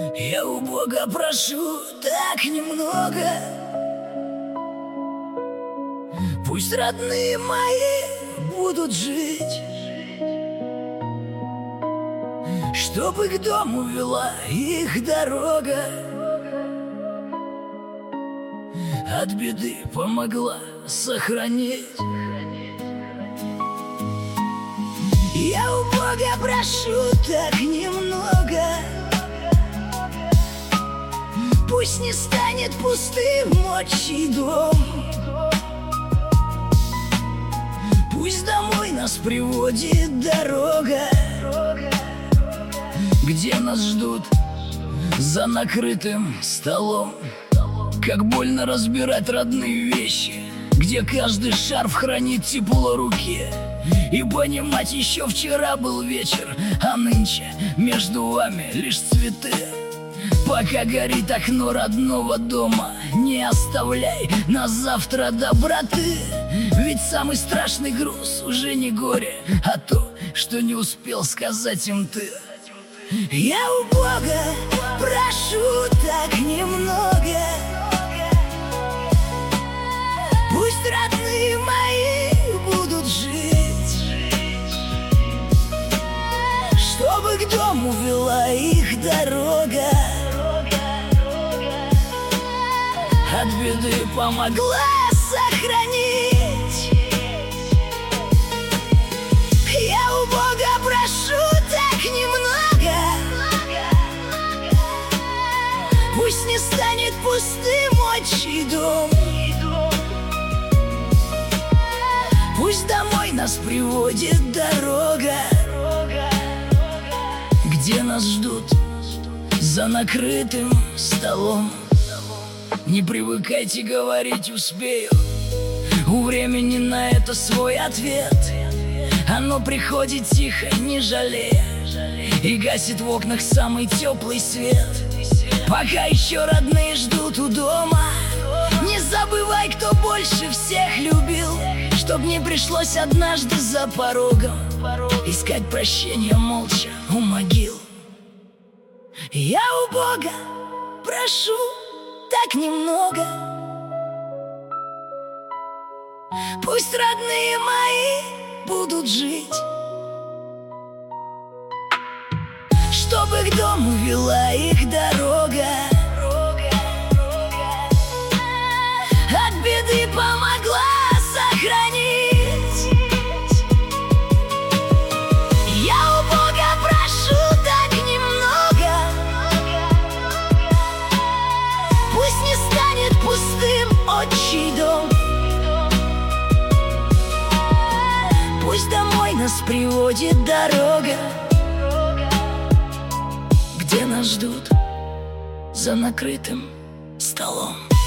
Я у Бога прошу так немного. Пусть родные мои будут жить, чтобы к дому вела их дорога, от беды помогла сохранить. Я у Бога прошу так немного. Пусть не станет пустым отчий дом. Пусть домой нас приводит дорога, где нас ждут за накрытым столом. Как больно разбирать родные вещи, где каждый шарф хранит тепло руки. И понимать, еще вчера был вечер, а нынче между вами лишь цветы. Пока горит окно родного дома, не оставляй на завтра доброты. Ведь самый страшный груз уже не горе, а то, что не успел сказать им ты. Я у Бога прошу так немного. Пусть родные мои будут жить, чтобы к дому вела их дорога, от беды помогла сохранить. Я у Бога прошу так немного. Пусть не станет пустым отчий дом. Пусть домой нас приводит дорога, где нас ждут за накрытым столом. Не привыкайте говорить «успею», у времени на это свой ответ. Оно приходит тихо, не жалея, и гасит в окнах самый теплый свет. Пока еще родные ждут у дома, не забывай, кто больше всех любил, чтоб не пришлось однажды за порогом искать прощения молча у могил. Я у Бога прошу так немного. Пусть родные мои будут жить, чтобы к дому вела их дорога, от беды помогла сохранить. Я у Бога прошу так немного. Пусть не станет пустым отчий дом. Пусть домой нас приводит дорога, где нас ждут за накрытым столом.